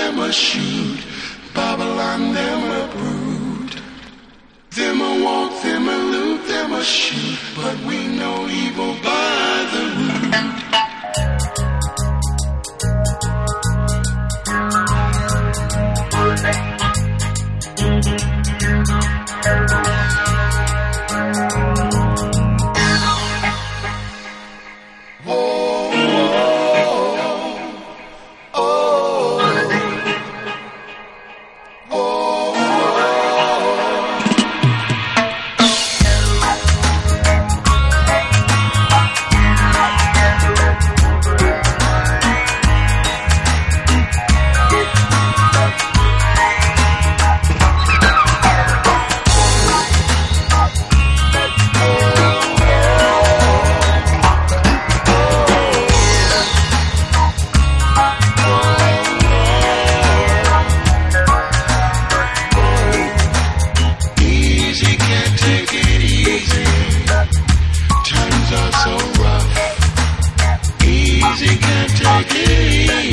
them a shoot. Babylon, them a brood. Them a walk, them a loot, them a shoot. But we know evil by the root. Easy, can't take it easy.